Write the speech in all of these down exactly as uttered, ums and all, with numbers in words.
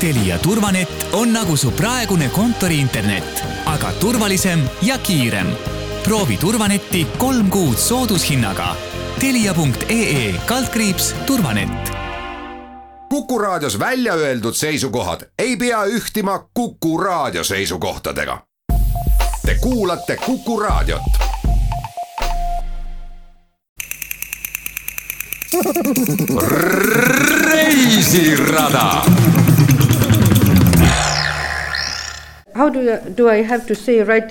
Telia Turvanet on nagu su praegune kontori internet, aga turvalisem ja kiirem. Proovi Turvanetti kolm kuud soodushinnaga. Telia punkt ee kaldkriips Turvanet. Kuku Raadios välja öeldud seisukohad ei pea ühtima Kuku Raadio seisukohtadega. Te kuulate Kuku Raadiot. Reisirada. How do, do I have to say right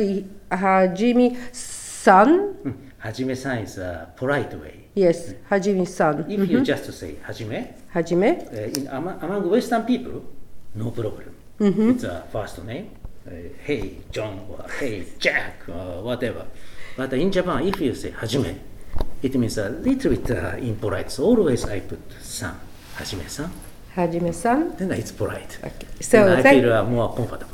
Hajime-san? Hajime-san is a polite way. Yes, Hajime-san. If mm-hmm. you just say Hajime, Hajime. Uh, in, among, among Western people, no problem. Mm-hmm. It's a first name. Uh, hey, John, or hey, Jack, or whatever. But in Japan, if you say Hajime, it means a little bit uh, impolite. So always I put san, Hajime-san. Hajime-san. Then it's polite. Okay. So then I thank- feel uh, more comfortable.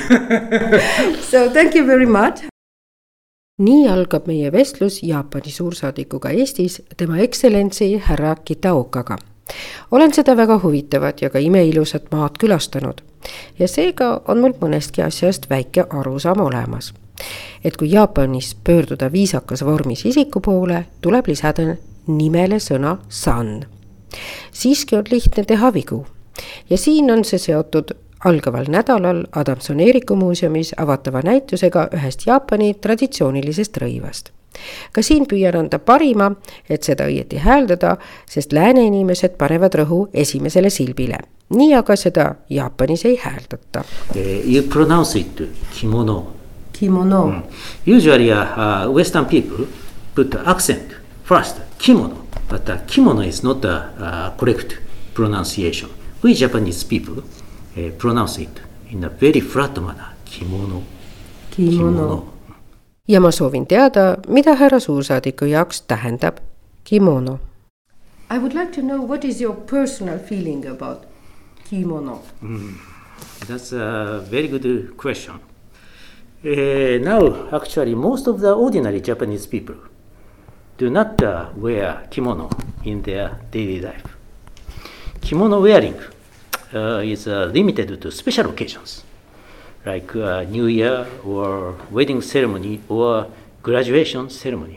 So thank you very much. Nii algab meie vestlus Jaapani suursaadikuga Eestis, tema ekstsellentsi härra Kitaokaga. Olen seda väga huvitavat ja ka imeilusat maad külastanud. Ja seega on mul mõnestki asjast väike arusaam olemas. Et kui Jaapanis pöörduda viisakas vormis isiku poole, tuleb lisada nimele sõna san. Siiski on lihtne teha vigu. Ja siin on see seotud algaval nädalal Adamson-Eeriku muuseumis avatava näitusega ühest Jaapani traditsioonilisest rõivast. Ka siin püüan anda parima, et seda õieti hääldada, sest lääne inimesed panevad rõhu esimesele silbile. Nii aga seda Jaapanis ei hääldata. You pronounce it kimono. Kimono. Mm. Usually uh, Western people put accent first, kimono. But uh, kimono is not a uh, correct pronunciation. We Japanese people uh, pronounce it in a very flat manner. Kimono. Kimono. Kimono. Ja ma soovin teada, mida härra suursaadiku jaoks tähendab kimono. I would like to know what is your personal feeling about kimono? Mm. That's a very good question. Uh, now, actually, most of the ordinary Japanese people do not uh, wear kimono in their daily life. Kimono wearing uh, is uh, limited to special occasions, like uh, New Year or wedding ceremony or graduation ceremony.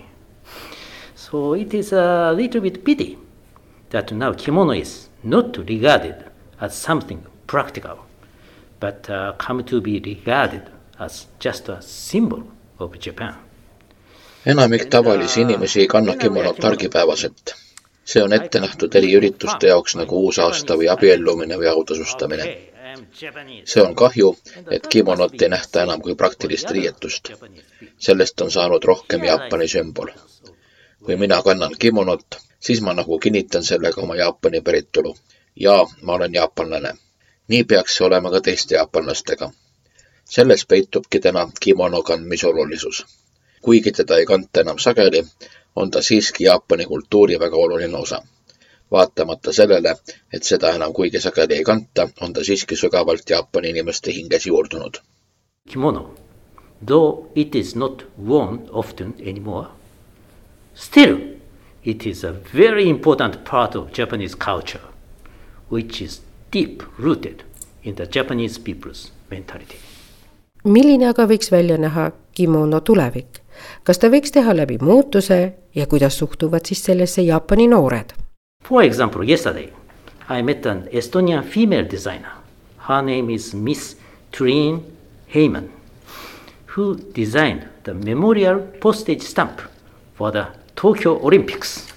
So it is a little bit pity that now kimono is not regarded as something practical, but uh, come to be regarded as just a symbol of Japan. Enamik tavalisi inimesi ei kanna kimonot argipäevaselt. See on ette nähtud eriürituste jaoks nagu uusaasta või abiellumine või autasustamine. See on kahju, et kimonot ei nähta enam kui praktilist riietust. Sellest on saanud rohkem Jaapani sümbol. Kui mina kannan kimonot, siis ma nagu kinnitan sellega oma Jaapani päritolu. Ja ma olen jaapanlane. Nii peaks see olema ka teiste jaapanlastega. Selles peitubki täna kimono kandmise olulisus. Kuigi teda ei kanta enam sageli, on ta siiski Jaapani kultuuri väga oluline osa. Vaatamata sellele, et seda enam kuigi sageli ei kanta, on ta siiski sügavalt Jaapani inimeste hinges juurdunud. Kimono, though it is not worn often anymore, still it is a very important part of Japanese culture, which is deep rooted in the Japanese people's mentality. Milline aga võiks välja näha kimono tulevik? Kas ta võiks teha läbi muutuse ja kuidas suhtuvad siis sellesse Jaapani noored? For example, yesterday I met an Estonian female designer. Her name is Miss Trine Heyman, who designed the memorial postage stamp for the Tokyo Olympics.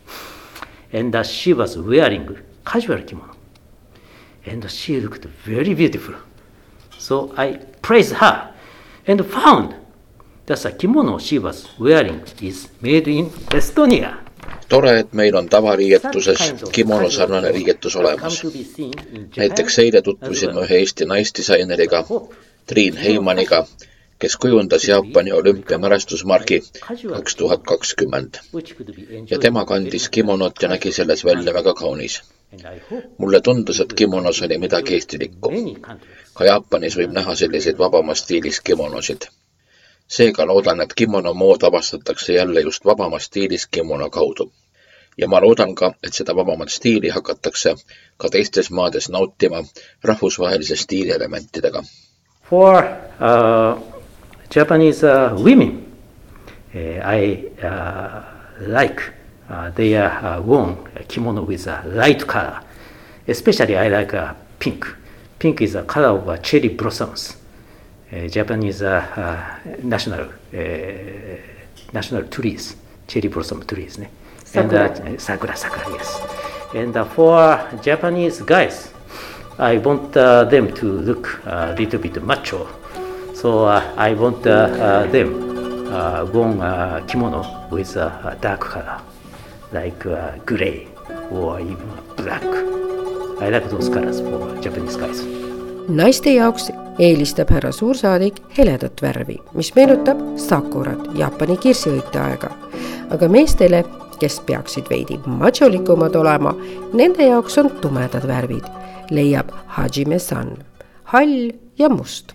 And uh, she was wearing casual kimono. And she looked very beautiful. So I praised her and found that the kimono she was wearing is made in Estonia. Tore, et meil on tavariietuses kimono sarnane riietus olemas. Näiteks eile tutvusime ühe Eesti naisdisaineriga, Trine Heymaniga, kes kujundas Jaapani olümpiamälestusmargi kaks tuhat kakskümmend. Ja tema kandis kimonot ja nägi selles välja väga kaunis. Mulle tundus, et kimonos oli midagi eestilikku. Ka Jaapanis võib näha selliseid vabama stiilis kimonosid. Seega loodan, et kimono mood avastatakse jälle just vabama stiilis kimono kaudu. ja ma loodan ka, et seda vabamat stiili hakatakse ka teistes maades nautima rahvusvahelise stiili elementidega. For uh, Japanese uh, women, uh, I uh, like uh, their uh, worn kimono with a light color. Especially I like uh, pink. Pink is a color of uh, cherry blossoms. Uh, Japanese uh, uh, national uh, national trees, cherry blossom trees. Ne? Sakura. And uh, sakura, sakura, yes. And uh, for Japanese guys, I want uh, them to look a uh, little bit macho. So uh, I want uh, uh, them uh, wear uh, kimono with a uh, dark color, like uh, gray or even black. I like those colors for Japanese guys. Naiste jaoks eelistab härra suursaadik heledat värvi, mis meenutab sakurat, Jaapani kirsiõite aega. Aga meestele, kes peaksid veidi macholikumad olema, nende jaoks on tumedad värvid, leiab Hajime-san, hall ja must.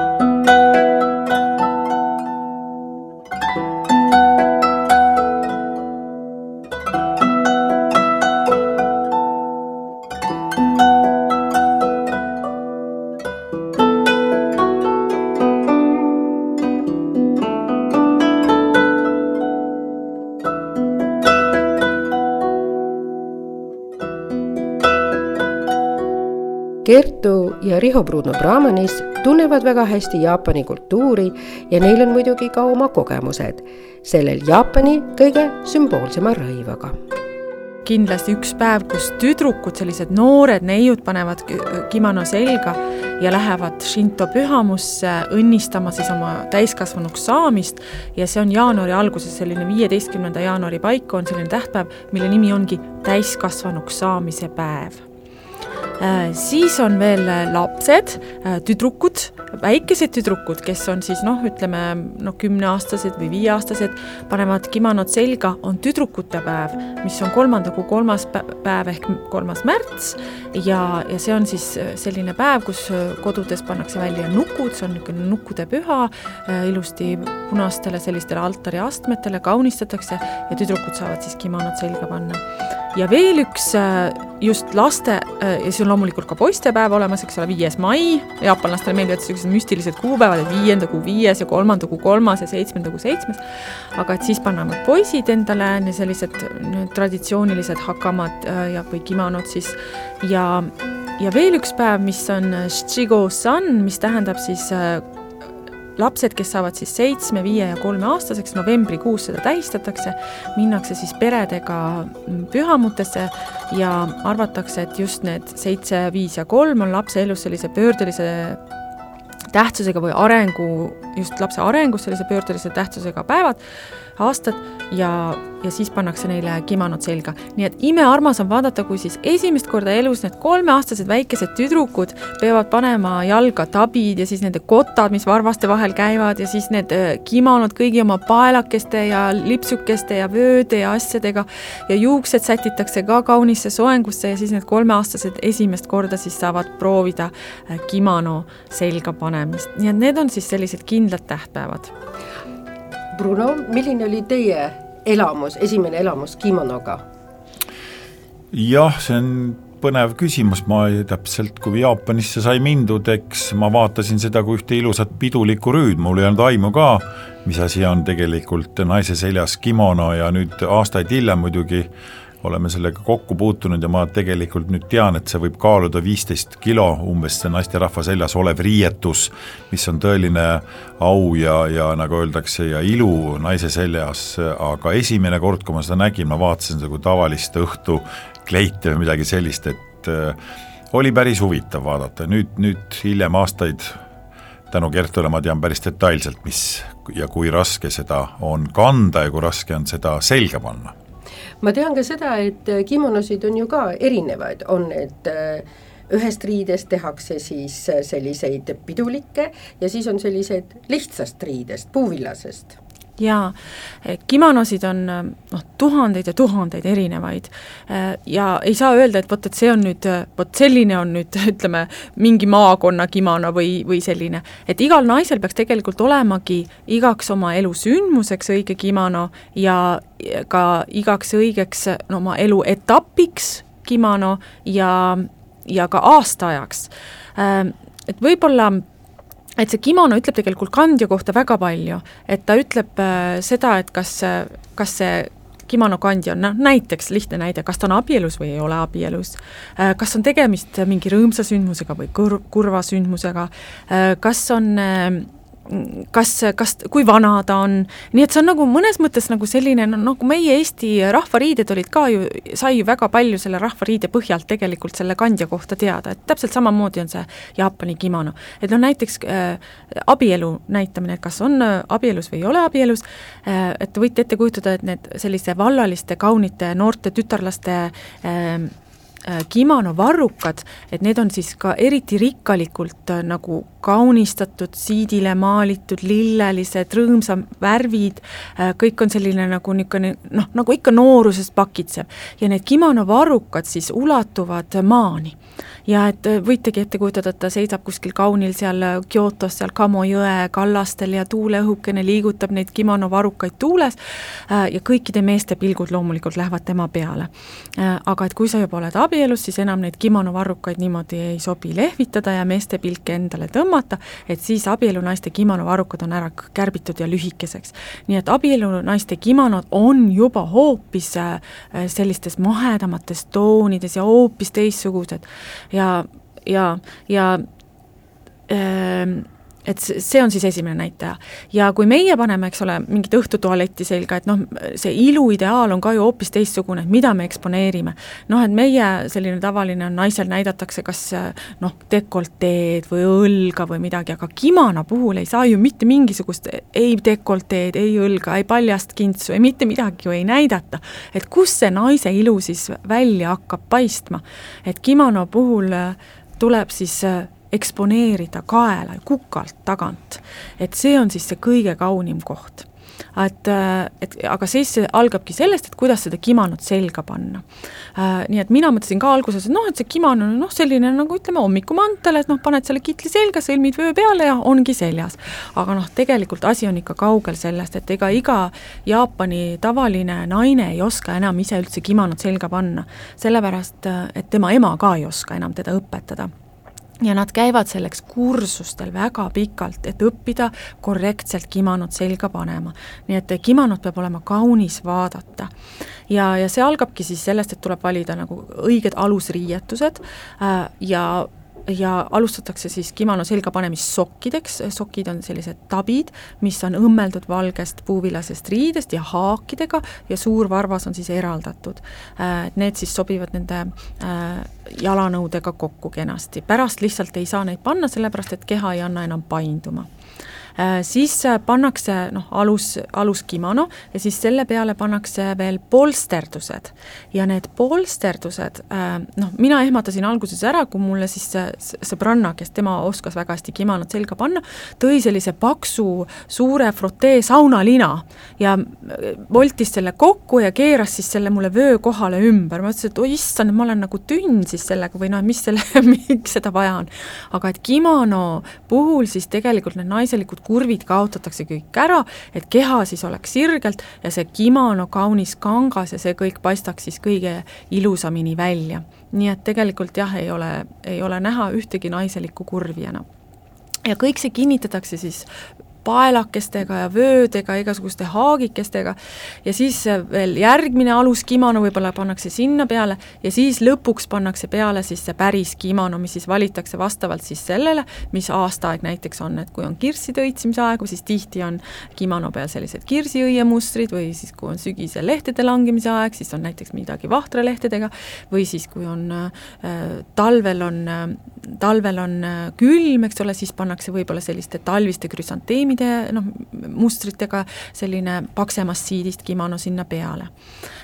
Kertu ja Riho Bruno Brahmanis tunnevad väga hästi Jaapani kultuuri ja neil on muidugi ka oma kogemused sellel Jaapani kõige sümboolsema rõivaga. Kindlasti üks päev, kus tüdrukud, sellised noored neiud panevad kimono selga ja lähevad Shinto pühamusse õnnistama siis oma täiskasvanuks saamist ja see on jaanuari alguses, selline viieteistkümnenda jaanuari paiku on selline tähtpäev, mille nimi ongi täiskasvanuks saamise päev. Siis on veel lapsed, tüdrukud, väikesed tüdrukud, kes on siis noh, ütleme no, kümneaastased või viieaastased, panevad kimonod selga, on tüdrukute päev, mis on kolmanda kuu kolmas päev ehk kolmas märts ja, ja see on siis selline päev, kus kodudes pannakse välja nukud, see on niisugune nukkude püha, ilusti punastele sellistele altari astmetele kaunistatakse ja tüdrukud saavad siis kimonod selga panna. Ja veel üks just laste, ja see on loomulikult ka poistepäev olemas, eks ole, viies mai, jaapanlastele meeldivad sellised müstilised kuupäevad, et viienda kuu viies ja kolmanda kuu kolmas ja seitsmenda kuu seitsmes, aga et siis pannavad poisid endale sellised traditsioonilised hakamad ja, või kimonod siis ja, ja veel üks päev, mis on Shichigo-san, mis tähendab siis lapsed, kes saavad siis seitsme, viie ja kolme aastaseks, novembrikuus seda tähistatakse, minnakse siis peredega pühamutesse ja arvatakse, et just need seitse, viis ja kolm on lapse elus sellise pöördelise tähtsusega või arengu, just lapse arengus sellise pöördelise tähtsusega päevad, aastad ja, ja siis pannakse neile kimonod selga. Nii et imearmas on vaadata, kui siis esimest korda elus need kolmeaastased väikesed tüdrukud peavad panema jalga tabid ja siis nende kotad, mis varvaste vahel käivad ja siis need kimonod kõigi oma paelakeste ja lipsukeste ja vööde ja asjadega ja juuksed sätitakse ka kaunisse soengusse ja siis need kolmeaastased esimest korda siis saavad proovida kimono selga panemist. Nii et need on siis sellised kindlad tähtpäevad. Bruno, milline oli teie elamus, esimene elamus kimonoga? Jah, see on põnev küsimus. Ma täpselt, kui Jaapanisse sai mindud, eks ma vaatasin seda kui ühte ilusat pidulikku rüüd. Mul ei olnud aimu ka, mis asi on tegelikult naise seljas kimono ja nüüd aastaid hiljem muidugi oleme sellega kokku puutunud ja ma tegelikult nüüd tean, et see võib kaaluda viisteist kilo umbes see naiste rahva seljas olev riietus, mis on tõeline au ja, ja nagu öeldakse ja ilu naise seljas, aga esimene kord, kui ma seda nägin, ma vaatasin seda kui tavalist õhtu kleite või midagi sellist, et äh, oli päris huvitav vaadata. Nüüd, nüüd hiljem aastaid tänu Kertule ma tean päris detailselt, mis ja kui raske seda on kanda ja kui raske on seda selga panna. Ma tean ka seda, et kimonosid on ju ka erinevaid, on, et ühest riidest tehakse siis selliseid pidulikke ja siis on sellised lihtsast riidest, puuvillasest. Jaa, kimonosid on noh, tuhandeid ja tuhandeid erinevaid ja ei saa öelda, et, võt, et see on nüüd, võt selline on nüüd, ütleme, mingi maakonna kimono või, või selline. Et igal naisel peaks tegelikult olemagi igaks oma elu sündmuseks õige kimono ja ka igaks õigeks no, oma elu etapiks kimono ja, ja ka aastaajaks. Et võib-olla et see kimono ütleb tegelikult kandja kohta väga palju, et ta ütleb äh, seda, et kas, kas see kimono kandja on, no, näiteks lihtne näide, kas ta on abielus või ei ole abielus, äh, kas on tegemist mingi rõõmsa sündmusega või kur, kurva sündmusega, äh, kas on äh, kas, kas, kui vana ta on, nii et see on nagu mõnes mõttes nagu selline, no nagu meie Eesti rahvariided olid ka ju, sai ju väga palju selle rahvariide põhjalt tegelikult selle kandja kohta teada, et täpselt samamoodi on see Jaapani kimono. Et no näiteks äh, abielu näitamine, et kas on äh, abielus või ei ole abielus, äh, et võite ette kujutada, et need sellise vallaliste, kaunite, noorte tütarlaste äh, kimono varrukad, et need on siis ka eriti rikkalikult nagu kaunistatud, siidile maalitud, lillelised, rõõmsa värvid, kõik on selline nagu niisugune, noh, nagu ikka noorusest pakitsev. Ja need kimono varrukad siis ulatuvad maani. Ja et võitegi ette kujutada, et ta seisab kuskil kaunil seal Kyotos, seal Kamo jõe kallastel ja tuuleõhukene liigutab neid kimono varukaid tuules ja kõikide meeste pilgud loomulikult lähevad tema peale. Aga et kui sa juba oled abielus, siis enam neid kimono varrukaid niimoodi ei sobi lehvitada ja meeste pilke endale tõmmata, et siis abielu naiste kimono varrukad on ära kärbitud ja lühikeseks. Nii et abielu naiste kimonod on juba hoopis sellistes mahedamates toonides ja hoopis teissugused. Ja, ja, ja et see on siis esimene näitaja. Ja kui meie paneme, eks ole, mingit õhtutualetti selga, et noh, see ilu ideaal on ka ju hoopis teistsugune, et mida me eksponeerime. Noh, et meie selline tavaline on, naisel näidatakse kas noh, dekolteed või õlga või midagi, aga kimono puhul ei saa ju mitte mingisugust ei dekolteed, ei õlga, ei paljast kintsu, ei mitte midagi ju ei näidata. Et kus see naise ilu siis välja hakkab paistma? Et kimono puhul tuleb siis eksponeerida kaela ja kukalt tagant. Et see on siis see kõige kaunim koht. Et, et, aga siis see algabki sellest, et kuidas seda kimonot selga panna. Äh, nii et mina mõtlesin ka alguses, et noh, et see kimono on noh, selline nagu ütleme hommikumantel, et noh, paned selle kitli selga, sõlmid vöö peale ja ongi seljas. Aga noh, tegelikult asi on ikka kaugel sellest, et ega iga Jaapani tavaline naine ei oska enam ise üldse kimonot selga panna. Sellepärast, et tema ema ka ei oska enam teda õpetada. Ja nad käivad selleks kursustel väga pikalt, et õppida korrektselt kimonot selga panema. Nii et kimonot peab olema kaunis vaadata. Ja, ja see algabki siis sellest, et tuleb valida nagu õiged alusriietused äh, ja ja alustatakse siis kimono selga panemist sokkideks. Sokid on sellised tabid, mis on õmmeldud valgest puuvilasest riidest ja haakidega ja suur varvas on siis eraldatud. Need siis sobivad nende jalanõudega kokku kenasti. Pärast lihtsalt ei saa neid panna, sellepärast et keha ei anna enam painduma. Siis pannakse noh, alus, alus kimono ja siis selle peale pannakse veel polsterdused. Ja need polsterdused, noh, mina ehmatasin alguses ära, kui mulle siis sõbranna, kes tema oskas väga hästi kimonot selga panna, tõi sellise paksu suure frotee saunalina ja voltis selle kokku ja keeras siis selle mulle vöö kohale ümber. Ma ütlesin, et oi issand, ma olen nagu tünn siis sellega või noh, mis selle, miks seda vaja on. Aga et kimono puhul siis tegelikult need naiselikud kurvid kaotatakse kõik ära, et keha siis oleks sirgelt ja see kimono kaunis kangas ja see kõik paistaks siis kõige ilusamini välja. Nii et tegelikult jah, ei ole, ei ole näha ühtegi naiselikku kurvi enam. Ja kõik see kinnitatakse siis paelakestega ja vöödega, igasuguste haagikestega ja siis veel järgmine alus kimono võib-olla pannakse sinna peale ja siis lõpuks pannakse peale siis see päris kimono, mis siis valitakse vastavalt siis sellele, mis aastaaeg näiteks on, et kui on kirside õitsimise aegu, siis tihti on kimono peal sellised kirsiõiemustrid või siis kui on sügise lehtede langemise aeg, siis on näiteks midagi vahtralehtedega või siis kui on äh, talvel on, äh, talvel on äh, külm, eks ole, siis pannakse võib-olla selliste talviste krüsanteemide no, mustritega selline paksemast siidist kimono sinna peale.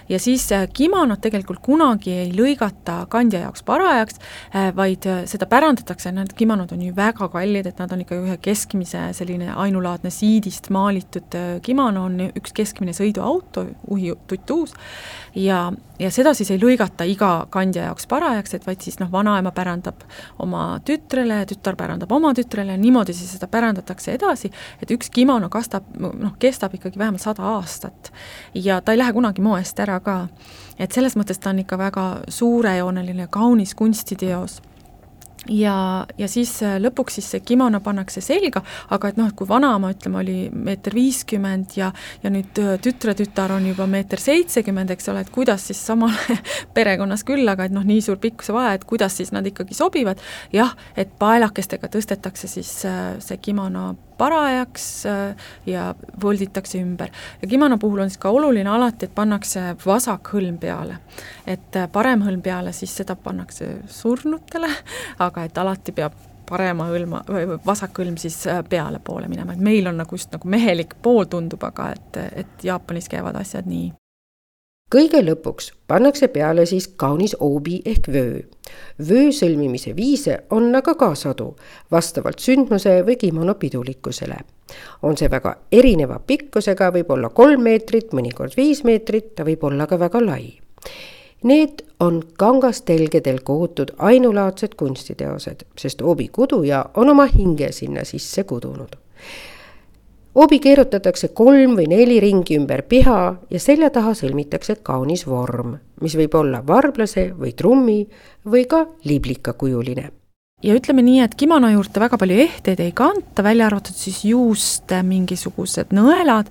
ja siis kimonot tegelikult kunagi ei lõigata kandja jaoks parajaks, vaid seda pärandatakse, need kimonod on ju väga kallid, et nad on ikka ühe keskmise selline ainulaadne siidist maalitud kimono, on üks keskmine sõiduauto, uhi tutuus, ja, ja seda siis ei lõigata iga kandja jaoks parajaks, et vaid siis noh, vanaema pärandab oma tütrele, tütar pärandab oma tütrele, niimoodi siis seda pärandatakse edasi, et üks kimono kastab, noh, kestab ikkagi vähemalt sada aastat ja ta ei lähe kunagi moest ära ka. Et selles mõttes ta on ikka väga suurejooneline, kaunis kunstiteos. Ja, ja siis lõpuks siis see kimono pannakse selga, aga et noh, et kui vanaema, ütleme, oli meeter viiskümmend ja, ja nüüd tütre-tütar on juba meeter seitsekümmend, eks ole, et kuidas siis samale perekonnas küll, aga et noh, nii suur pikkuse vaja, et kuidas siis nad ikkagi sobivad. Jah, et paelakestega tõstetakse siis see kimono parajaks ja volditakse ümber. Ja kimono puhul on siis ka oluline alati, et pannakse vasak hõlm peale. Et parem hõlm peale siis seda pannakse surnutele, aga et alati peab parema hõlma, vasak hõlm siis peale poole minema. Et meil on nagu just nagu mehelik pool tundub, aga et, et Jaapanis käivad asjad nii. Kõige lõpuks pannakse peale siis kaunis obi ehk vöö. Vöö sõlmimise viise on aga ka sadu, vastavalt sündmuse või kimono pidulikkusele. On see väga erineva pikkusega, võib olla kolm meetrit, mõnikord viis meetrit, ta võib olla ka väga lai. Need on kangastelgedel kohutud ainulaadsed kunstiteosed, sest obi kuduja on oma hinge sinna sisse kudunud. Obi keerutatakse kolm või neli ringi ümber piha ja selja taha sõlmitakse kaunis vorm, mis võib olla varblase või trummi või ka liblikakujuline. Ja ütleme nii, et kimono juurde väga palju ehteid ei kanta, välja arvatud siis juust mingisugused nõelad,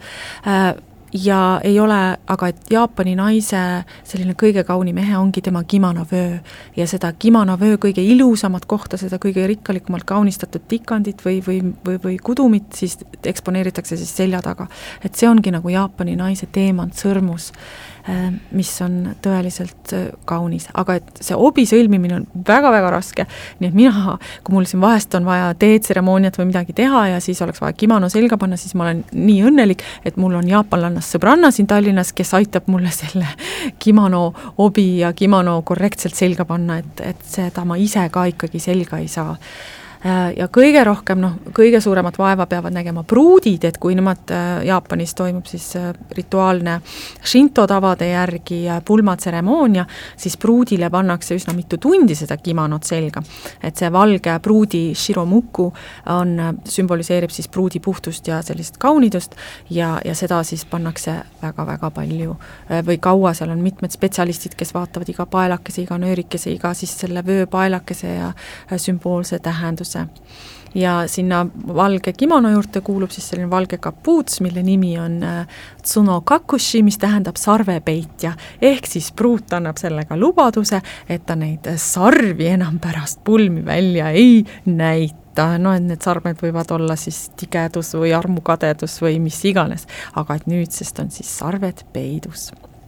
ja ei ole, aga et Jaapani naise selline kõige kauni mehe ongi tema kimonovöö ja seda kimonovöö kõige ilusamat kohta, seda kõige rikkalikumalt kaunistatud tikandit või, või, või, või kudumit siis eksponeeritakse siis selja taga. Et see ongi nagu Jaapani naise teemant sõrmus, mis on tõeliselt kaunis, aga et see obi sõlmimine on väga-väga raske, nii et mina, kui mul siin vahest on vaja teetseremooniat või midagi teha ja siis oleks vaja kimono selga panna, siis ma olen nii õnnelik, et mul on jaapanlannas sõbranna siin Tallinnas, kes aitab mulle selle kimono obi ja kimono korrektselt selga panna, et, et seda ma ise ka ikkagi selga ei saa. Ja kõige rohkem, noh, kõige suuremat vaeva peavad nägema pruudid, et kui nemad Jaapanis toimub siis rituaalne shinto tavade järgi pulmatseremoonia, siis pruudile pannakse üsna mitu tundi seda kimonot selga. Et see valge pruudi shiromuku on, sümboliseerib siis pruudi puhtust ja sellist kaunidust ja, ja seda siis pannakse väga-väga palju või kaua, seal on mitmed spetsialistid, kes vaatavad iga paelakese, iga nöörikese, iga siis selle vöö paelakese ja sümboolse tähenduse. Ja sinna valge kimono juurde kuulub siis selline valge kapuuts, mille nimi on tsuno kakushi, mis tähendab sarvepeitja, ehk siis pruut annab sellega lubaduse, et ta neid sarvi enam pärast pulmi välja ei näita. No, et need sarmed võivad olla siis tigedus või armukadedus või mis iganes, aga et nüüdsest on siis sarved peidus.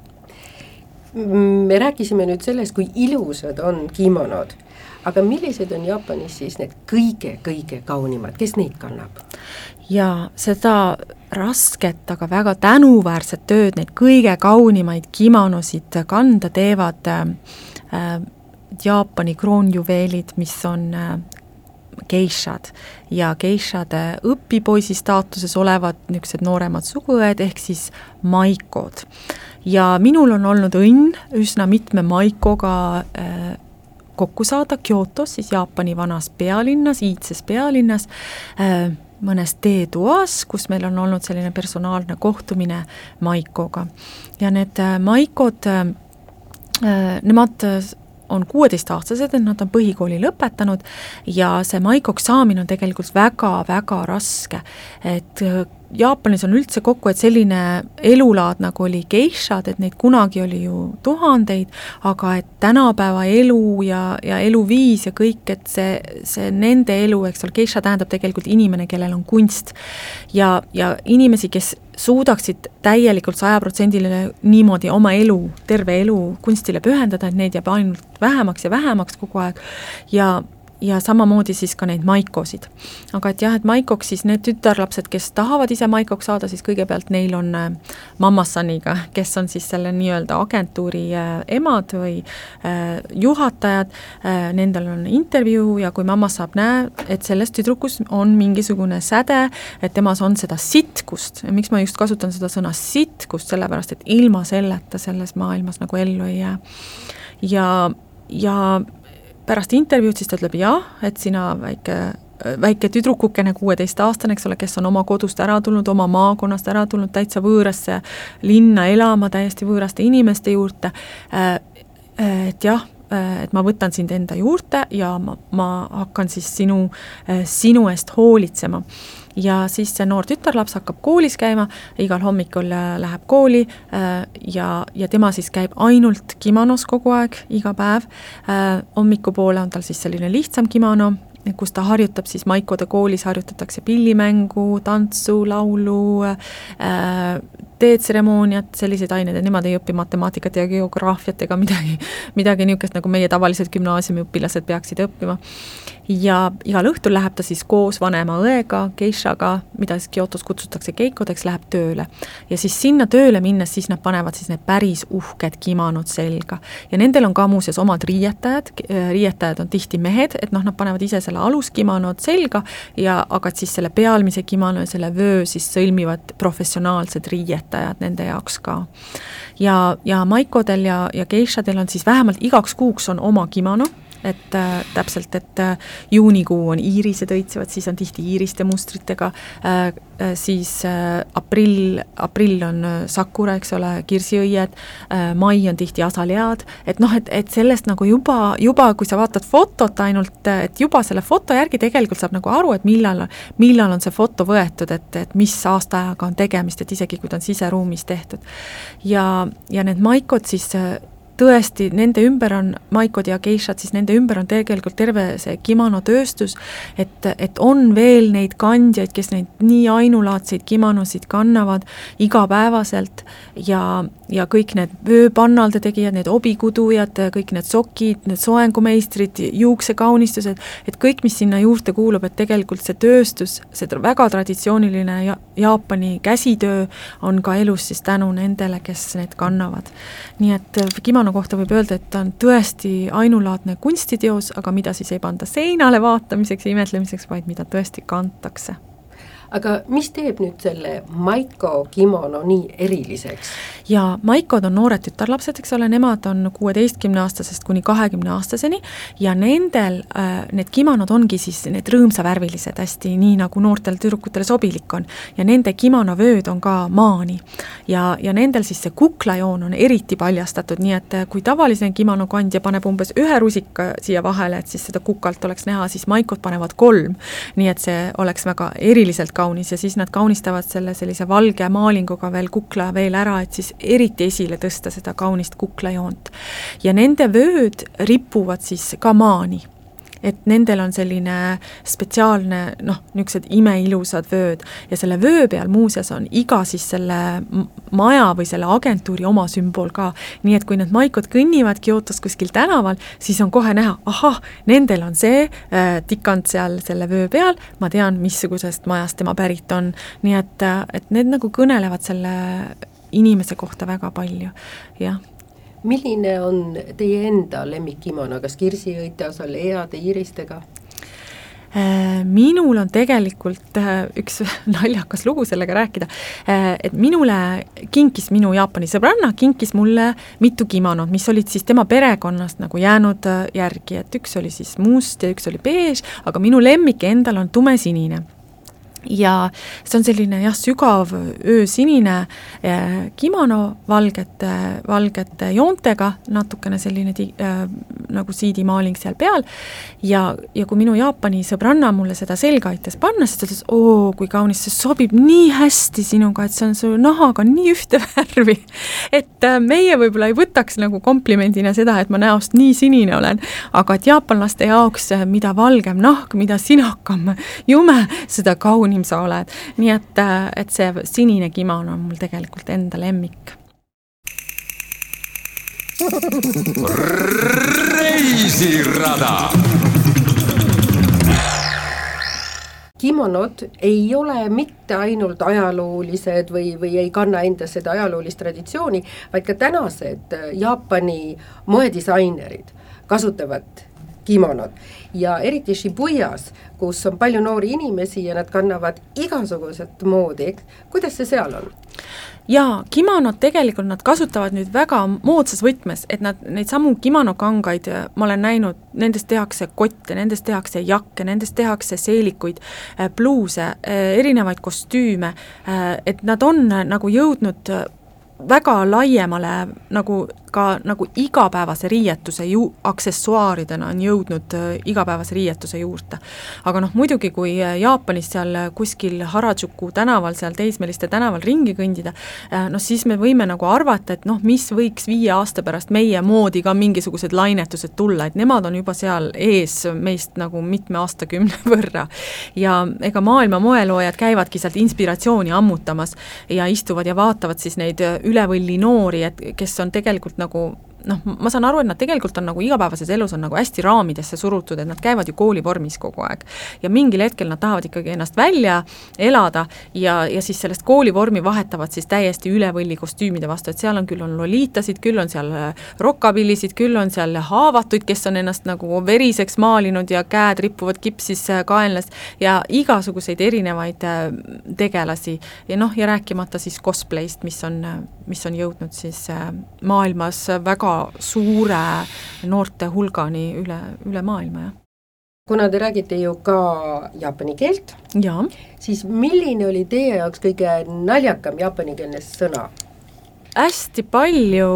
Me rääkisime nüüd sellest, kui ilusad on kimonod, aga millised on Jaapanis siis need kõige-kõige kaunimad, kes neid kannab? Ja seda rasket, aga väga tänuväärset tööd, neid kõige kaunimaid kimonosid kanda teevad äh, Jaapani kroonjuveelid, mis on äh, geishad ja geishade õpipoisi staatuses olevad niisugused nooremad suguõed ehk siis maikod. Ja minul on olnud õnn üsna mitme maikoga äh, kokku saada Kyotos, siis Jaapani vanas pealinnas, iidses pealinnas, äh, mõnes teetoas, kus meil on olnud selline personaalne kohtumine maikoga. Ja need äh, maikod, äh, nemad on kuueteistaastased, et nad on põhikooli lõpetanud ja see maikoks saamine on tegelikult väga-väga raske. Et Jaapanis on üldse kokku, et selline elulaad nagu oli geishad, et neid kunagi oli ju tuhandeid, aga et tänapäeva elu ja, ja eluviis ja kõik, et see, see nende elu, eks ole, geisha tähendab tegelikult inimene, kellel on kunst ja, ja inimesi, kes suudaksid täielikult sajaprotsendile niimoodi oma elu, terve elu kunstile pühendada, et neid jääb ainult vähemaks ja vähemaks kogu aeg ja ja samamoodi siis ka neid maikosid. Aga et jah, et maikoks siis need tütarlapsed, kes tahavad ise maikoks saada, siis kõigepealt neil on Mammassaniga, kes on siis selle nii-öelda agentuuri emad või juhatajad, nendel on intervjuu ja kui mamma saab näe, et selles tüdrukus on mingisugune säde, et temas on seda sitkust. Ja miks ma just kasutan seda sõna sitkust, sellepärast, et ilma selleta selles maailmas nagu ellu ei jää. Ja, ja pärast intervjuud siis ta ütleb jah, et sina väike, väike tüdrukukene kuueteist aastane, eks ole, kes on oma kodust ära tulnud, oma maakonnast ära tulnud, täitsa võõrasse linna elama, täiesti võõraste inimeste juurde, et jah, et ma võtan sind enda juurde ja ma, ma hakkan siis sinu, sinu eest hoolitsema. Ja siis see noor tütarlaps hakkab koolis käima, igal hommikul läheb kooli ja, ja tema siis käib ainult kimonos kogu aeg, iga päev. Hommikupoole on tal siis selline lihtsam kimono, kus ta harjutab siis Maikode koolis, harjutatakse pillimängu, tantsu, laulu, teetseremooniat, selliseid aineid, ja nemad ei õpi matemaatikat ja geograafiat ega midagi, midagi niisugust, nagu meie tavalised gümnaasiumi õpilased peaksid õppima. Ja igal õhtul läheb ta siis koos vanema õega, geishaga, mida siis Kyotos kutsutakse keikodeks, läheb tööle. Ja siis sinna tööle minnes, siis nad panevad siis need päris uhked kimonod selga. Ja nendel on ka muuseas omad riietajad, riietajad on tihti mehed, et noh, nad panevad ise selle aluskimonod selga, ja, aga siis selle pealmise kimono ja selle vöö siis sõlmivad professionaalsed riietajad nende jaoks ka. Ja, ja Maikodel ja, ja geishadel on siis vähemalt igaks kuuks on oma kimono, et äh, täpselt, et äh, juunikuu on iirised õitsevad, siis on tihti iiriste mustritega, äh, äh, siis äh, aprill, aprill on äh, sakura, eks ole, kirsiõied, äh, mai on tihti asalead, et noh, et, et sellest nagu juba, juba, kui sa vaatad fotot ainult, et juba selle foto järgi tegelikult saab nagu aru, et millal, millal on see foto võetud, et, et mis aastaajaga on tegemist, et isegi kui ta on siseruumis tehtud. Ja, ja need maikod siis tõesti, nende ümber on maikod ja geishad, siis nende ümber on tegelikult terve see kimono tööstus, et, et on veel neid kandjaid, kes neid nii ainulaadseid kimonosid kannavad igapäevaselt ja, ja kõik need vööpannalde tegijad, need obikudujad, kõik need sokid, need soengumeistrid, juuksekaunistused, et kõik, mis sinna juurde kuulub, et tegelikult see tööstus, see väga traditsiooniline ja, Jaapani käsitöö on ka elus siis tänu nendele, kes need kannavad. Nii et kimono kohta võib öelda, et ta on tõesti ainulaadne kunstiteos, aga mida siis ei panda seinale vaatamiseks ja imetlemiseks, vaid mida tõesti kantakse. Aga mis teeb nüüd selle Maiko kimono nii eriliseks? Ja Maikod on noored tütarlapsed, eks ole, nemad on kuueteistkümne aastasest kuni kahekümne aastaseni ja nendel äh, need kimonod ongi siis need rõõmsavärvilised, hästi nii nagu noortel tüdrukutele sobilik on ja nende kimonovööd on ka maani ja, ja nendel siis see kuklajoon on eriti paljastatud, nii et kui tavaline kimonokandja paneb umbes ühe rusika siia vahele, et siis seda kukalt oleks näha, siis Maikod panevad kolm, nii et see oleks väga eriliselt kaunis ja siis nad kaunistavad selle sellise valge maalinguga veel kukla veel ära, et siis eriti esile tõsta seda kaunist kuklajoont. Ja nende vööd ripuvad siis ka maani. Et nendel on selline spetsiaalne, noh, niisugused imeilusad vööd ja selle vöö peal muuseas on iga siis selle maja või selle agentuuri oma sümbool ka. Nii et kui need maikod kõnnivad Kyotos kuskil tänaval, siis on kohe näha, ahah, nendel on see äh, tikand seal selle vöö peal, ma tean, missugusest majast tema pärit on. Nii et, et need nagu kõnelevad selle inimese kohta väga palju, jah. Milline on teie enda lemmikkimono, kas kirsiõite, asaleade, iiristega? Minul on tegelikult üks naljakas lugu sellega rääkida, et minule kinkis minu Jaapani sõbranna, kinkis mulle mitu kimonot, mis olid siis tema perekonnast nagu jäänud järgi, et üks oli siis must ja üks oli beež, aga minu lemmik endal on tumesinine. Ja see on selline jah, sügav öösinine eh, kimono valgete, valgete joontega, natukene selline ti, eh, nagu siidimaaling seal peal ja, ja kui minu Jaapani sõbranna mulle seda selga aitas panna, siis ta ütles, oo, kui kaunis, see sobib nii hästi sinuga, et see on su nahaga nii ühte värvi, et eh, meie võib-olla ei võtaks nagu komplimendina seda, et ma näost nii sinine olen, aga et jaapanlaste jaoks mida valgem nahk, mida sinakam jume, seda kauni sa oled. Nii et, et see sinine kimono on mul tegelikult enda lemmik. Reisirada! kimonod ei ole mitte ainult ajaloolised või, või ei kanna enda seda ajaloolist traditsiooni, vaid ka tänased Jaapani moedisainerid kasutavad kimonod ja eriti Shibuyas, kus on palju noori inimesi ja nad kannavad igasugused moodi. Kuidas see seal on? Jaa, kimonod tegelikult nad kasutavad nüüd väga moodsas võtmes, et nad neid samu kimonokangaid, ma olen näinud, nendest tehakse kotte, nendest tehakse jakke, nendest tehakse seelikuid, bluuse, erinevaid kostüüme, et nad on nagu jõudnud väga laiemale nagu ka nagu igapäevase riietuse ju, aksessuaaridena on jõudnud igapäevase riietuse juurde. Aga noh, muidugi kui Jaapanis seal kuskil Harajuku tänaval, seal teismeliste tänaval ringi kõndida, no siis me võime nagu arvata, et noh, mis võiks viie aasta pärast meie moodi ka mingisugused lainetused tulla, et nemad on juba seal ees meist nagu mitme aastakümne võrra. Ja ega maailma moeloojad käivadki sealt inspiratsiooni ammutamas ja istuvad ja vaatavad siis neid ülevõlli noori, et kes on tegelikult nagu noh, ma saan aru, et nad tegelikult on nagu igapäevases elus on nagu hästi raamidesse surutud, et nad käivad ju koolivormis kogu aeg. Ja mingil hetkel nad tahavad ikkagi ennast välja elada ja, ja siis sellest koolivormi vahetavad siis täiesti ülevõlli kostüümide vastu, et seal on küll on lolitasid, küll on seal rockabilisid, küll on seal haavatuid, kes on ennast nagu veriseks maalinud ja käed rippuvad kipsis kaenlas ja igasuguseid erinevaid tegelasi ja noh, ja rääkimata siis cosplayst, mis on, mis on jõudnud siis maailmas väga suure noorte hulgani üle, üle maailma. Ja. Kuna te räägite ju ka jaapani keelt, ja. Siis milline oli teie jaoks kõige naljakam jaapanikeelne sõna? Hästi palju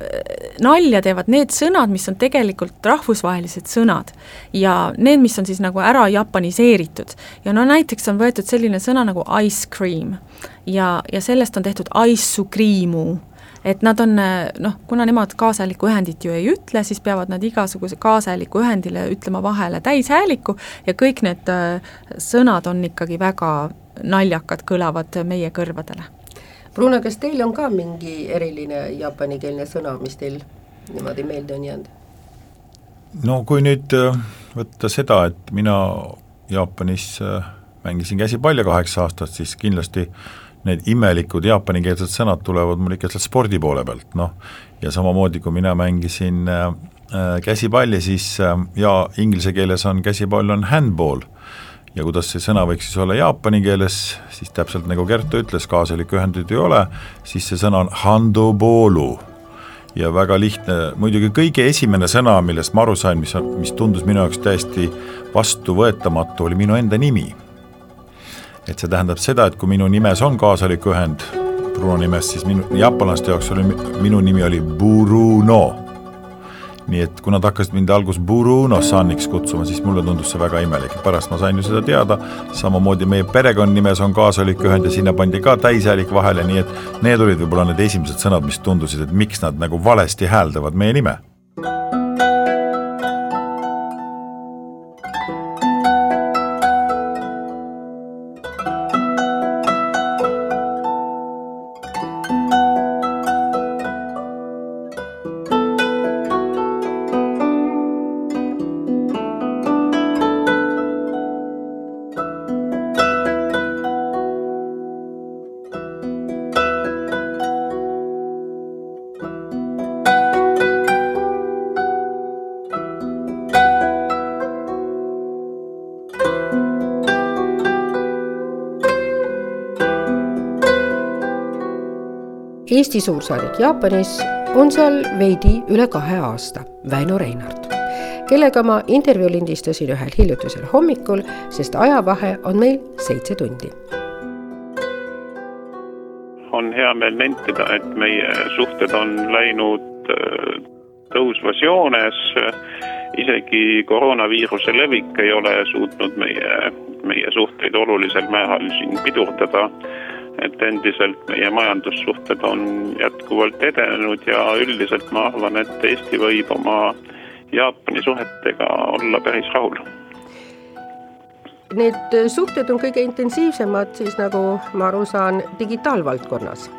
nalja teevad need sõnad, mis on tegelikult rahvusvahelised sõnad ja need, mis on siis nagu ära japaniseeritud. Ja no näiteks on võetud selline sõna nagu ice cream ja, ja sellest on tehtud ice creamu. Et nad on, noh, kuna nemad kaasaliku ühendit ju ei ütle, siis peavad nad igasuguse kaasaliku ühendile ütlema vahele täishääliku ja kõik need sõnad on ikkagi väga naljakad, kõlavad meie kõrvadele. Bruno, kas teil on ka mingi eriline jaapanikeelne sõna, mis teil niimoodi meelde on jäänud? No kui nüüd võtta seda, et mina Jaapanis mängisin käsipalli kaheksa aastat, siis kindlasti need imelikud jaapanikeelsed sõnad tulevad mul ikka sealt spordi poole pealt, noh, ja samamoodi kui mina mängisin äh, käsipalli, siis äh, ja inglise keeles on käsipall on handball ja kuidas see sõna võiks siis olla jaapani keeles, siis täpselt nagu Kertu ütles, kaasalik ühendid ei ole, siis see sõna on handoboolu ja väga lihtne, muidugi kõige esimene sõna, millest ma aru sain, mis, on, mis tundus minu jaoks täiesti vastuvõetamatu, oli minu enda nimi. Et see tähendab seda, et kui minu nimes on kaasalik ühend Bruno nimes, siis minu, jaapanlaste jaoks oli, minu nimi oli Bruno. Nii et kui nad hakkasid mind algus Bruno Sanniks kutsuma, siis mulle tundus see väga imelik. Pärast ma sain ju seda teada, samamoodi meie perekond nimes on kaasalik ühend ja sinna pandi ka täishäälik vahele, nii et need olid võib-olla need esimesed sõnad, mis tundusid, et miks nad nagu valesti hääldavad meie nime. Eesti suursaadik Jaapanis on seal veidi üle kahe aasta, Väino Reinart, kellega ma intervjuu lindistasin ühel hiljutusel hommikul, sest ajavahe on meil seitse tundi. On hea meel nentida, et meie suhted on läinud tõusvas joones, isegi koroonaviiruse levik ei ole suutnud meie, meie suhteid olulisel määral siin pidurdada, et endiselt meie majandussuhted on jätkuvalt edenenud ja üldiselt ma arvan, et Eesti võib oma Jaapani suhetega olla päris rahul. Need suhted on kõige intensiivsemad siis nagu ma aru saan digitaalvaldkonnas.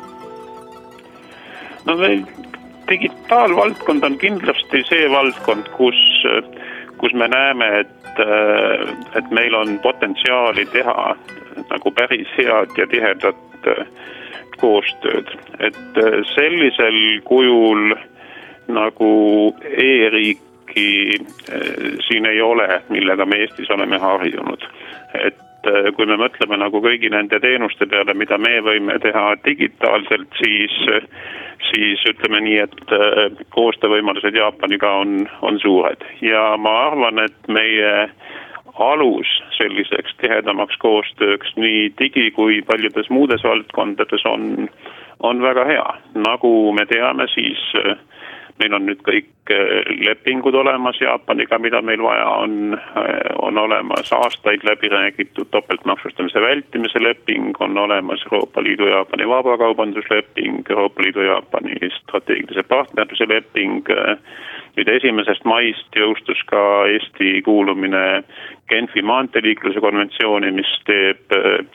No meil digitaalvaldkond on kindlasti see valdkond, kus, kus me näeme, et et, et meil on potentsiaali teha nagu päris head ja tihedat koostööd. Et sellisel kujul nagu e-riiki siin ei ole, millega me Eestis oleme harjunud. Et kui me mõtleme nagu kõigi nende teenuste peale, mida me võime teha digitaalselt, siis, siis ütleme nii, et koostöövõimalused Jaapaniga on, on suured. Ja ma arvan, et meie alus selliseks tihedamaks koostööks nii digi kui paljudes muudes valdkondades on, on väga hea. Nagu me teame, siis meil on nüüd kõik lepingud olemas Jaapaniga, mida meil vaja on, on olemas aastaid läbi räägitud topeltmaksustamise vältimise leping, on olemas Euroopa Liidu Jaapani vabakaubandusleping, Euroopa Liidu Jaapani strateegilise partnerluse leping. Nüüd esimesest maist jõustus ka Eesti kuulumine Genfi maanteeliikluse konventsiooni, mis teeb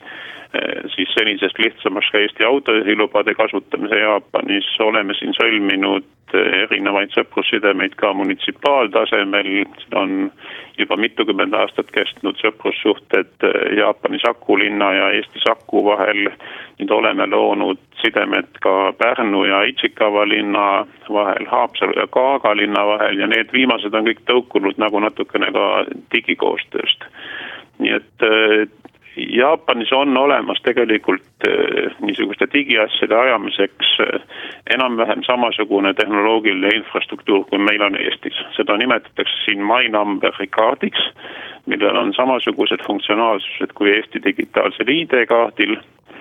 siis senisest lihtsamaks ka Eesti autojuhilubade kasutamise Jaapanis. Oleme siin sõlminud erinevaid sõprussidemeid ka munitsipaaltasemel. Siin on juba mitukümmend aastat kestnud sõprussuhted Jaapani Saku linna ja Eesti Saku vahel. Nüüd oleme loonud sidemed ka Pärnu ja Ichikawa linna vahel, Haapsalu ja Kaaga linna vahel ja need viimased on kõik tõukunud nagu natukene ka digikoostööst. Nii et Jaapanis on olemas tegelikult niisuguste digiasjade ajamiseks enam-vähem samasugune tehnoloogiline infrastruktuur, kui meil on Eestis. Seda nimetatakse siin My Number kaardiks, millel on samasugused funktsionaalsused kui Eesti digitaalsel I D-kaardil.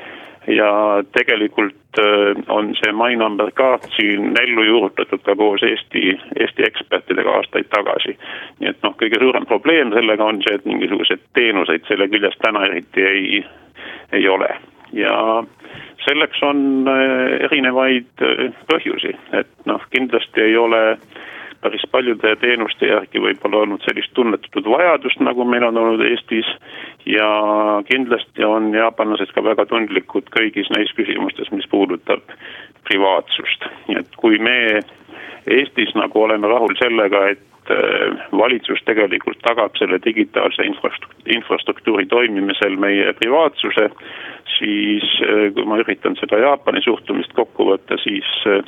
Ja tegelikult on see My Number kaart siin ellu juurutatud ka koos Eesti, Eesti ekspertidega aastaid tagasi. Nii et noh, kõige suurem probleem sellega on see, et mingisugused teenuseid selle küljest täna eriti ei, ei ole. Ja selleks on erinevaid põhjusi, et noh, kindlasti ei ole päris paljude teenuste järgi võib-olla olnud sellist tunnetatud vajadust, nagu meil on olnud Eestis ja kindlasti on jaapanlased ka väga tundlikud kõigis neis küsimustes, mis puudutab privaatsust. Nii et kui me Eestis nagu oleme rahul sellega, et valitsus tegelikult tagab selle digitaalse infrastruktuuri toimimisel meie privaatsuse, siis kui ma üritan seda Jaapani suhtumist kokku võtta, siis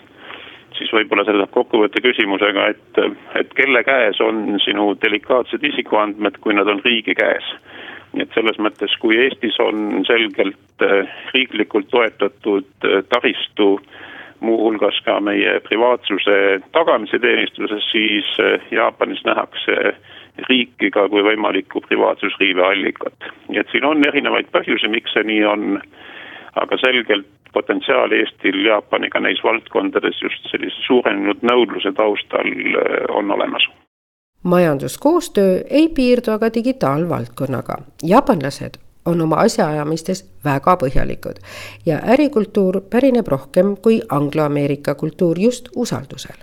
siis võib-olla seda saab kokkuvõtte küsimusega, et, et kelle käes on sinu delikaatsed isikuandmed, kui nad on riigi käes. Nii et selles mõttes, kui Eestis on selgelt riiklikult toetatud taristu, muuhulgas ka meie privaatsuse tagamise teenistuses, siis Jaapanis nähakse riiki ka kui võimalikku privaatsusriive allikat. Nii et siin on erinevaid põhjusi, miks see nii on, aga selgelt potentsiaal Eestil Jaapaniga neis valdkondades just sellise suurenenud nõudluse taustal on olemas. Majanduskoostöö ei piirdu aga digitaalvaldkonnaga. Jaapanlased on oma asjaajamistes väga põhjalikud ja ärikultuur pärineb rohkem kui anglo-ameerika kultuur just usaldusel.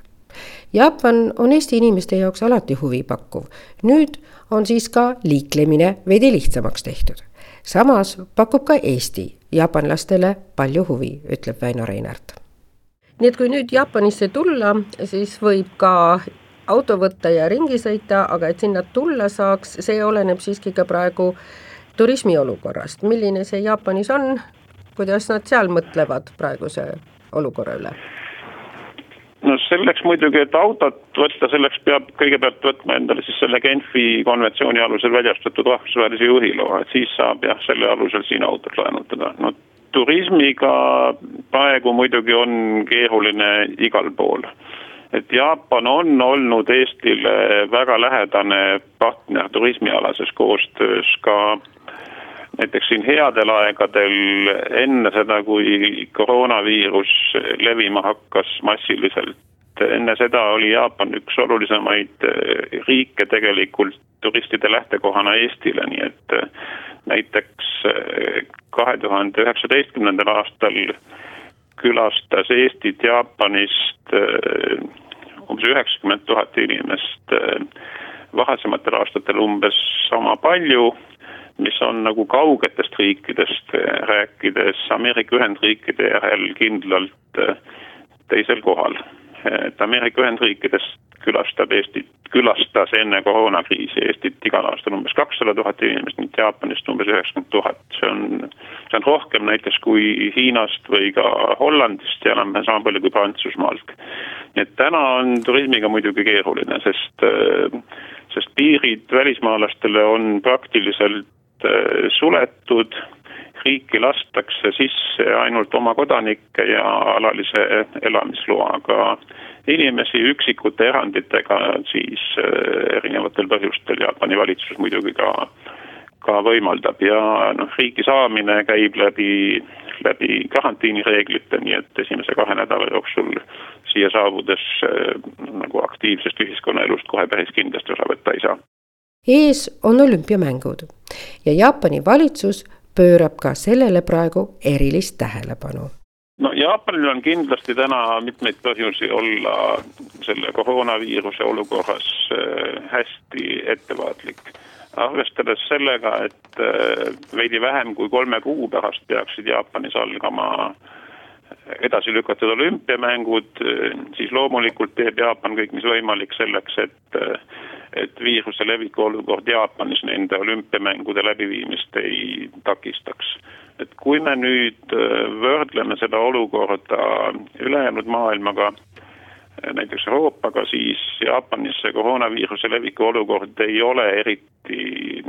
Jaapan on Eesti inimeste jaoks alati huvi pakkuv. Nüüd on siis ka liiklemine veidi lihtsamaks tehtud. Samas pakub ka Eesti jaapanlastele palju huvi, ütleb Väino Reinart. Nii et kui nüüd Jaapanisse tulla, siis võib ka auto võtta ja ringi sõita, aga et sinna tulla saaks, see oleneb siiski ka praegu turismi olukorrast. Milline see Jaapanis on? Kuidas nad seal mõtlevad praeguse olukorra üle? No selleks muidugi, et autot võtta, selleks peab kõigepealt võtma endale siis selle Genfi konventsiooni alusel väljastatud rahvusvahelise juhiloa, et siis saab jah, selle alusel siin autot laenutada. No turismiga praegu muidugi on keeruline igal pool. Et Jaapan on olnud Eestile väga lähedane partner turismialases koostöös ka näiteks siin headel aegadel enne seda, kui koroonaviirus levima hakkas massiliselt. Enne seda oli Jaapan üks olulisemaid riike tegelikult turistide lähtekohana Eestile, nii et näiteks kahe tuhande üheksateistkümnendal aastal külastas Eestit Jaapanist umbes üheksakümmend tuhat inimest, vahesematel aastatel umbes sama palju, mis on nagu kaugetest riikidest rääkides Ameerika Ühendriikide järel kindlalt teisel kohal. et Ameerika Ühendriikidest külastab Eestit, külastas enne koroonakriisi Eestit igal aastal umbes kakssada tuhat inimest, nüüd Jaapanist umbes üheksakümmend tuhat. See on, see on rohkem näiteks kui Hiinast või ka Hollandist ja enam sama palju kui Prantsusmaalt. Et täna on turismiga muidugi keeruline, sest, sest piirid välismaalastele on praktiliselt suletud, riiki lastakse sisse ainult oma kodanikke ja alalise elamisloaga inimesi üksikute eranditega siis erinevatel põhjustel Jaapani valitsus muidugi ka, ka võimaldab ja noh, riiki saamine käib läbi, läbi karantiinireeglite, nii et esimese kahe nädala jooksul siia saabudes nagu aktiivsest ühiskonnaelust kohe päris kindlasti osa võtta ei saa. Ees on olümpiamängud ja Jaapani valitsus pöörab ka sellele praegu erilist tähelepanu. No Jaapanil on kindlasti täna mitmeid põhjusi olla selle koroonaviiruse olukorras hästi ettevaatlik. Arvestades sellega, et veidi vähem kui kolme kuu pärast peaksid Jaapanis algama edasi lükatud olümpiamängud, siis loomulikult teeb Jaapan kõik mis võimalik selleks, et, et viiruse leviku olukord Jaapanis nende olümpiamängude läbiviimist ei takistaks. Et kui me nüüd võrdleme seda olukorda ülejäänud maailmaga, näiteks Euroopaga, siis Jaapanis see koroonaviiruse leviku olukord ei ole eriti,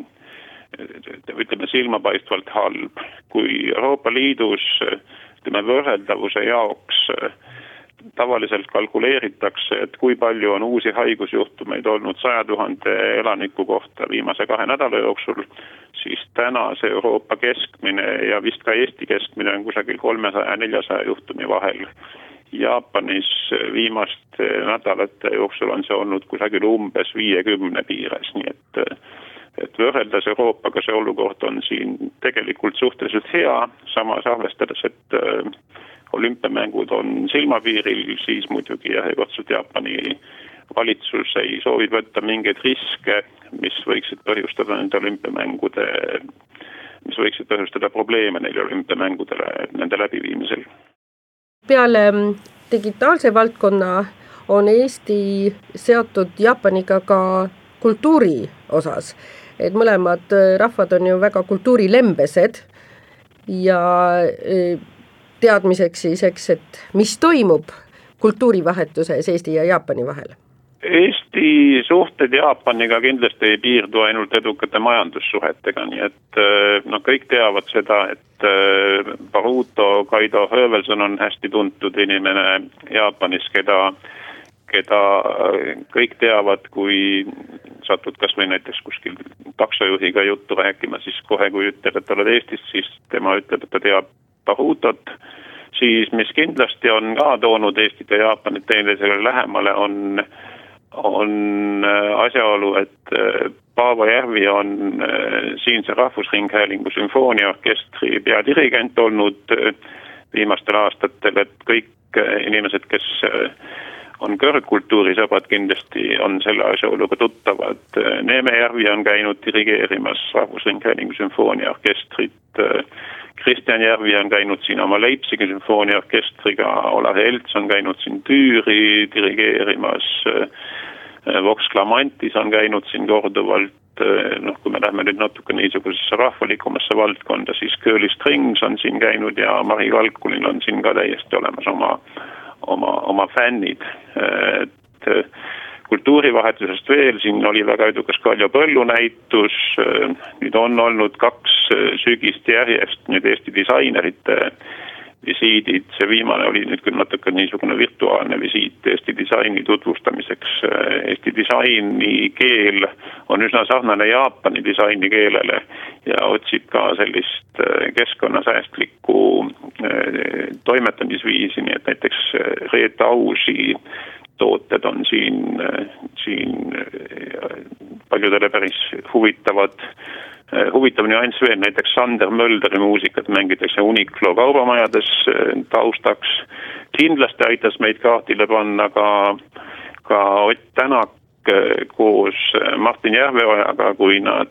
ütleme, silmapaistvalt halb. Kui Euroopa Liidus ütleme, võrreldavuse jaoks tavaliselt kalkuleeritakse, et kui palju on uusi haigusjuhtumeid olnud saja tuhande elaniku kohta viimase kahe nädala jooksul, siis täna see Euroopa keskmine ja vist ka Eesti keskmine on kusagil kolmesaja neljasaja juhtumi vahel. Jaapanis viimaste nädalate jooksul on see olnud kusagil umbes viiekümne piires, nii et, et võrreldes Euroopaga see olukord on siin tegelikult suhteliselt hea, samas arvestades, et olümpiamängud on silmapiiril, siis muidugi järjekordselt Jaapani valitsus ei soovi võtta mingeid riske, mis võiksid põhjustada nende olümpiamängude, mis võiksid põhjustada probleeme neile olümpiamängudele nende läbiviimisel. Peale digitaalse valdkonna on Eesti seotud Jaapaniga ka kultuuri osas, et mõlemad rahvad on ju väga kultuurilembesed ja teadmiseks siis, eks, et mis toimub kultuurivahetuses Eesti ja Jaapani vahel? Eesti suhted Jaapaniga kindlasti ei piirdu ainult edukate majandussuhetega, nii et no, kõik teavad seda, et Baruto Kaido Hövelson on hästi tuntud inimene Jaapanis, keda, keda kõik teavad, kui satud kas või näiteks kuskil taksojuhiga juttu rääkima, siis kohe kui ütleb, et oled Eestis, siis tema ütleb, et ta teab Barutot, siis mis kindlasti on ka toonud Eestit ja Jaapanit teineteisele lähemale, on, on asjaolu, et Paavo Järvi on siinse Rahvusringhäälingu sümfooniaorkestri peadirigent olnud viimastel aastatel, et kõik inimesed, kes on kõrgkultuurisõbrad, kindlasti on selle asjaoluga tuttavad. Neeme Järvi on käinud dirigeerimas Rahvusringhäälingu sümfooniaorkestrit, Kristjan Järvi on käinud siin oma Leipzigi sümfooniaorkestriga, Olav Elts on käinud siin Tüüri dirigeerimas, Vox Clamantis on käinud siin korduvalt, noh, kui me lähme nüüd natuke niisugusesse rahvalikumasse valdkonda, siis Curly Strings on siin käinud ja Mari Valkulil on siin ka täiesti olemas oma, oma, oma fännid. Et kultuurivahetusest veel, siin oli väga edukas Kaljo Põllu näitus, nüüd on olnud kaks sügist järjest nüüd Eesti disainerite visiidid, see viimane oli nüüd küll natuke niisugune virtuaalne visiit Eesti disaini tutvustamiseks. Eesti disaini keel on üsna sarnane Jaapani disaini keelele ja otsib ka sellist keskkonnasäästlikku toimetamisviisi, nii et näiteks Reet Ausi tooted on siin, siin paljudele päris huvitavad. Huvitav nüanss veel, näiteks Sander Mölderi muusikat mängitakse Uniqlo kaubamajades taustaks. Kindlasti aitas meid kaardile panna ka, ka Ott Tänak koos Martin Järveojaga, kui nad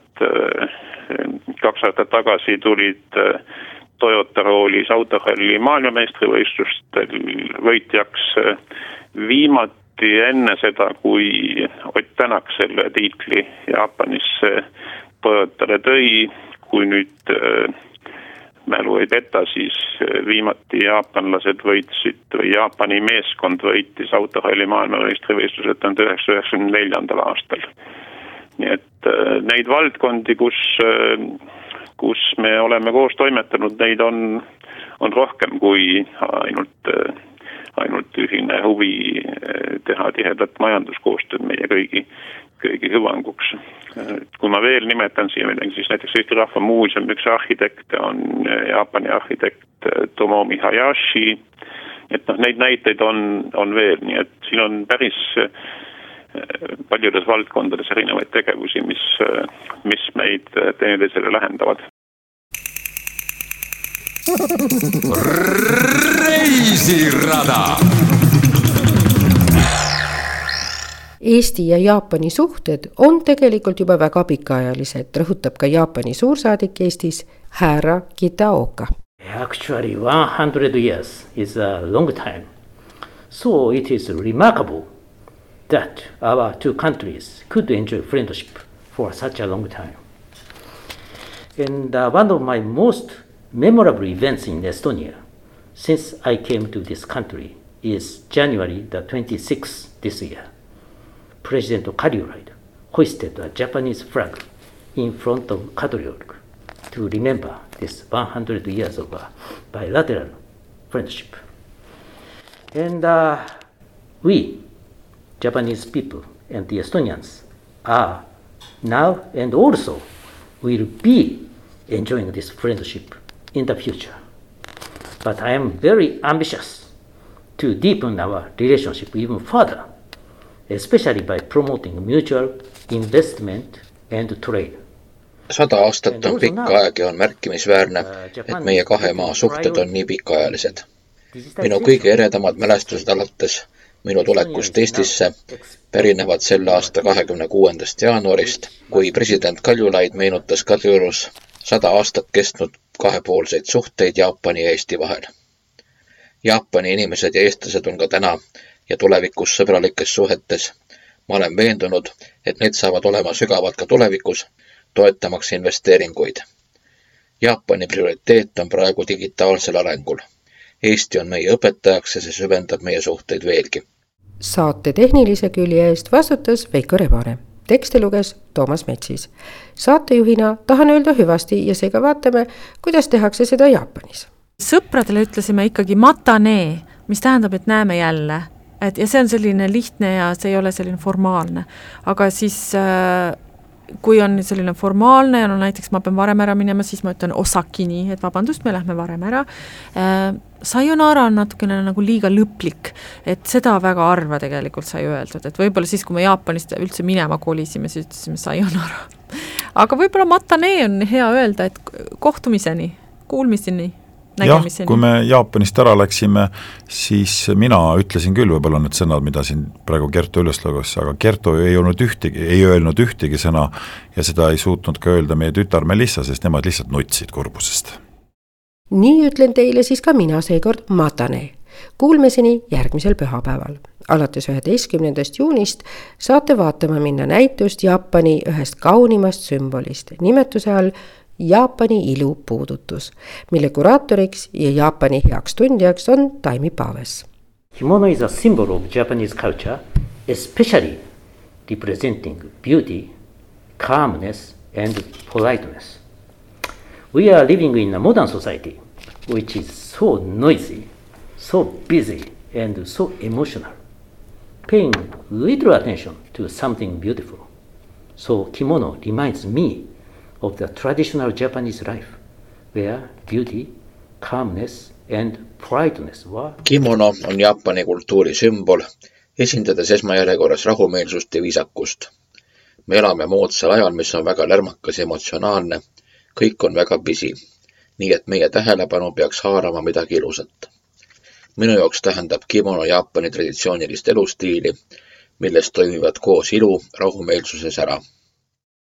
kaks aastat tagasi tulid Toyota roolis autohalli maailmameistrivõistlustel võitjaks viimati enne seda, kui Ott Tänak selle tiitli Jaapanisse pojatele tõi, kui nüüd mälu ei peta, siis viimati jaapanlased võitsid või Jaapani meeskond võitis autohalli maailmameistrivõistlused tuhande üheksasaja üheksakümne neljandal aastal. Nii et neid valdkondi, kus, kus me oleme koos toimetanud, neid on, on rohkem kui ainult, ainult ühine huvi teha tihedat majanduskoostööd meie kõigi, kõigi hüvanguks. Kui ma veel nimetan siia midagi, siis näiteks Eesti Rahva Muuseum üks arhitekte on Jaapani arhitekt Tomomi Hayashi. Et noh, neid näiteid on, on veel, nii et siin on päris paljudes valdkondades erinevaid tegevusi, mis, mis meid teineteisele lähendavad. Reisirada! Eesti ja Jaapani suhted on tegelikult juba väga pikaajalised, rõhutab ka Jaapani suursaadik Eestis härra Kitaoka. Actually, one hundred years is a long time. So it is remarkable that our two countries could enjoy friendship for such a long time. And uh, one of my most memorable events in Estonia since I came to this country is January the twenty-sixth this year. President Karyuride hoisted a Japanese flag in front of Kadriorg to remember this one hundred years of uh, bilateral friendship. And uh, we, Japanese people and the Estonians, are now and also will be enjoying this friendship in the future. But I am very ambitious to deepen our relationship even further, especially by promoting mutual investment and trade. Sada aastat on pikka aeg ja on märkimisväärne, et meie kahe maa suhted on nii pikaajalised. Minu kõige eredamad mälestused alates minu tulekust Eestisse pärinevad selle aasta kahekümne kuuendast jaanuarist, kui president Kaljulaid meenutas Kadriorus sada aastat kestnud kahepoolseid suhteid Jaapani ja Eesti vahel. Jaapani inimesed ja eestlased on ka täna ja tulevikus sõbralikes suhetes. Ma olen veendunud, et need saavad olema sügavad ka tulevikus, toetamaks investeeringuid. Jaapani prioriteet on praegu digitaalsel arengul. Eesti on meie õpetajaks ja see süvendab meie suhteid veelgi. Saate tehnilise külje eest vastutas Veiko Rebane. Tekste luges Toomas Metsis. Saatejuhina tahan öelda hüvasti ja seega vaatame, kuidas tehakse seda Jaapanis. Sõpradele ütlesime ikkagi matane, mis tähendab, et näeme jälle. Et, ja see on selline lihtne ja see ei ole selline formaalne. Aga siis kui on selline formaalne ja no näiteks ma pean varem ära minema, siis ma ütlen osakini, et vabandust, me lähme varem ära. Sayonara on natukene nagu liiga lõplik, et seda väga arva tegelikult sai öeldud, et võib-olla siis, kui me Jaapanist üldse minema kolisime, siis ütlesime sayonara. Aga võib-olla matane on hea öelda, et kohtumiseni, kuulmiseni. Jah, kui me Jaapanist ära läksime, siis mina ütlesin küll võib-olla need sõnad, mida siin praegu Kerto üles luges, aga Kerto ei olnud ühtegi, ei öelnud ühtegi sõna ja seda ei suutnud ka öelda meie tütar Melissa, sest nemad lihtsalt nutsid kurbusest. Nii ütlen teile siis ka mina seekord matane. Kuulmiseni järgmisel pühapäeval. Alates üheteistkümnendast juunist saate vaatama minna näitust Jaapani ühest kaunimast sümbolist nimetuse all Jaapani ilu puudutus, mille kuraatoriks ja Jaapani heaks tundjaks on Taimi Paaves. Kimono is a symbol of Japanese culture, especially representing beauty, calmness and politeness. We are living in a modern society which is so noisy, so busy and so emotional, paying little attention to something beautiful. So kimono reminds me of the traditional Japanese life, where beauty, calmness and politeness were. Kimono on Jaapani kultuuri sümbol, esindades esmajärjekorras rahumeelsust ja viisakust. Me elame moodsal ajal, mis on väga lärmakas ja emotsionaalne, kõik on väga pisi, nii et meie tähelepanu peaks haarama midagi ilusat. Minu jaoks tähendab kimono Jaapani traditsioonilist elustiili, milles toimivad koos ilu rahumeelsuses ära.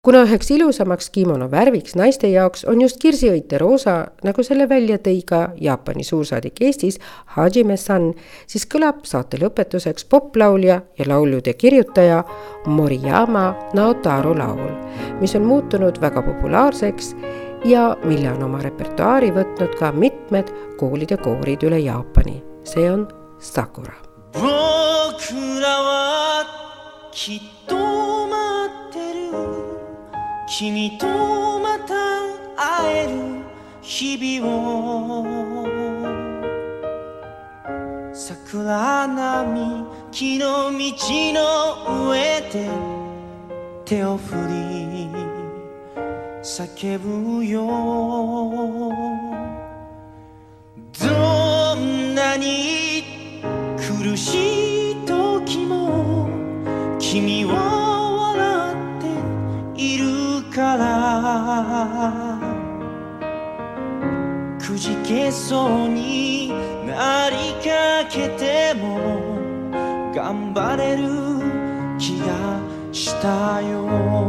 kuna üheks ilusamaks kimono värviks naiste jaoks on just kirsiõite roosa, nagu selle välja tõi ka Jaapani suursaadik Eestis Hajime-san, siis kõlab saate lõpetuseks poplaulja ja laulude kirjutaja Moriyama Naotaro laul, mis on muutunud väga populaarseks ja mille on oma repertuaari võtnud ka mitmed koolide koorid üle Jaapani. See on Sakura. 僕らはきっと待ってる君とまた会える日々を桜並み木の道の上で手を振り叫ぶよどんなに苦しい時も君は笑っているからくじけそうになりかけても頑張れる気がしたよ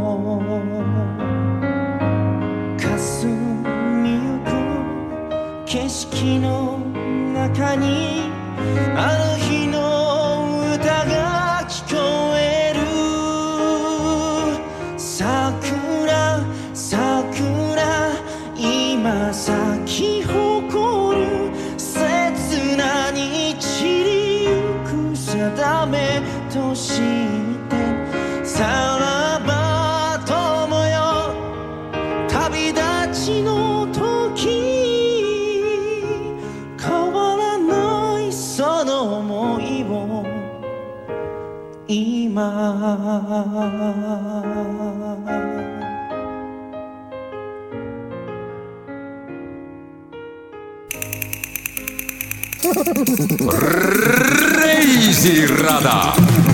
霞みゆく景色の中にあの日の歌が聞こえる桜桜今咲き誇る切なに散りゆく定めとしてさらば友よ旅立ちの時変わらないその想いを今 Reisirada.